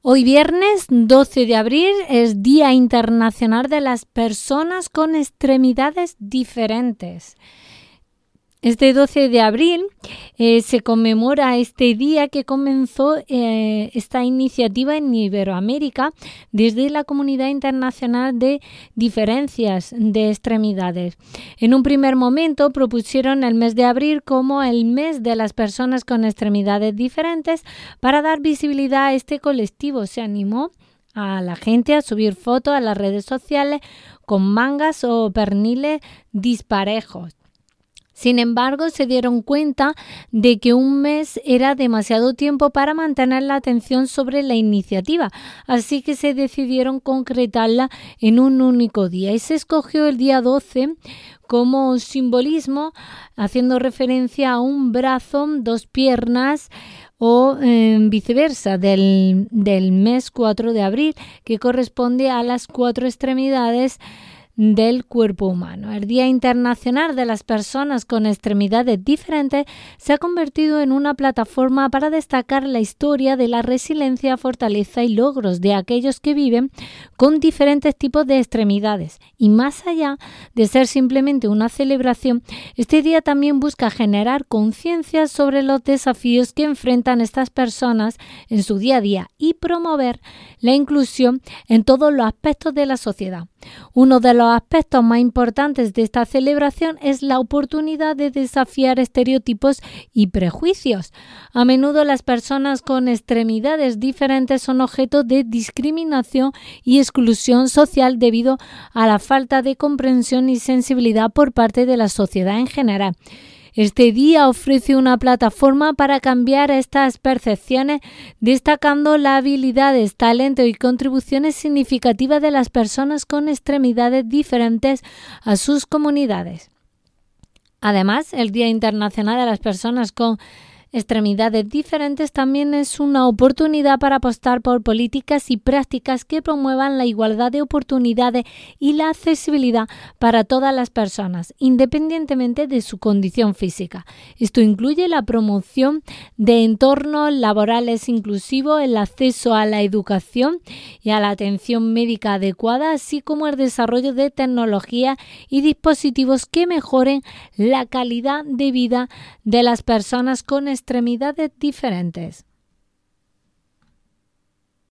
Hoy viernes 12 de abril es Día Internacional de las Personas con Extremidades Diferentes. Este 12 de abril se conmemora este día que comenzó esta iniciativa en Iberoamérica desde la Comunidad Internacional de Diferencias de Extremidades. En un primer momento propusieron el mes de abril como el mes de las personas con extremidades diferentes para dar visibilidad a este colectivo. Se animó a la gente a subir fotos a las redes sociales con mangas o perniles disparejos. Sin embargo, se dieron cuenta de que un mes era demasiado tiempo para mantener la atención sobre la iniciativa, así que se decidieron concretarla en un único día y se escogió el día 12 como simbolismo, haciendo referencia a un brazo, dos piernas o viceversa del mes 4 de abril, que corresponde a las 4 extremidades del cuerpo humano. El Día Internacional de las Personas con Extremidades Diferentes se ha convertido en una plataforma para destacar la historia de la resiliencia, fortaleza y logros de aquellos que viven con diferentes tipos de extremidades. Y más allá de ser simplemente una celebración, este día también busca generar conciencia sobre los desafíos que enfrentan estas personas en su día a día y promover la inclusión en todos los aspectos de la sociedad. Uno de los aspectos más importantes de esta celebración es la oportunidad de desafiar estereotipos y prejuicios. A menudo las personas con extremidades diferentes son objeto de discriminación y exclusión social debido a la falta de comprensión y sensibilidad por parte de la sociedad en general. Este día ofrece una plataforma para cambiar estas percepciones, destacando las habilidades, talentos y contribuciones significativas de las personas con extremidades diferentes a sus comunidades. Además, el Día Internacional de las Personas con Extremidades Diferentes también es una oportunidad para apostar por políticas y prácticas que promuevan la igualdad de oportunidades y la accesibilidad para todas las personas, independientemente de su condición física. Esto incluye la promoción de entornos laborales inclusivos, el acceso a la educación y a la atención médica adecuada, así como el desarrollo de tecnologías y dispositivos que mejoren la calidad de vida de las personas con extremidades diferentes.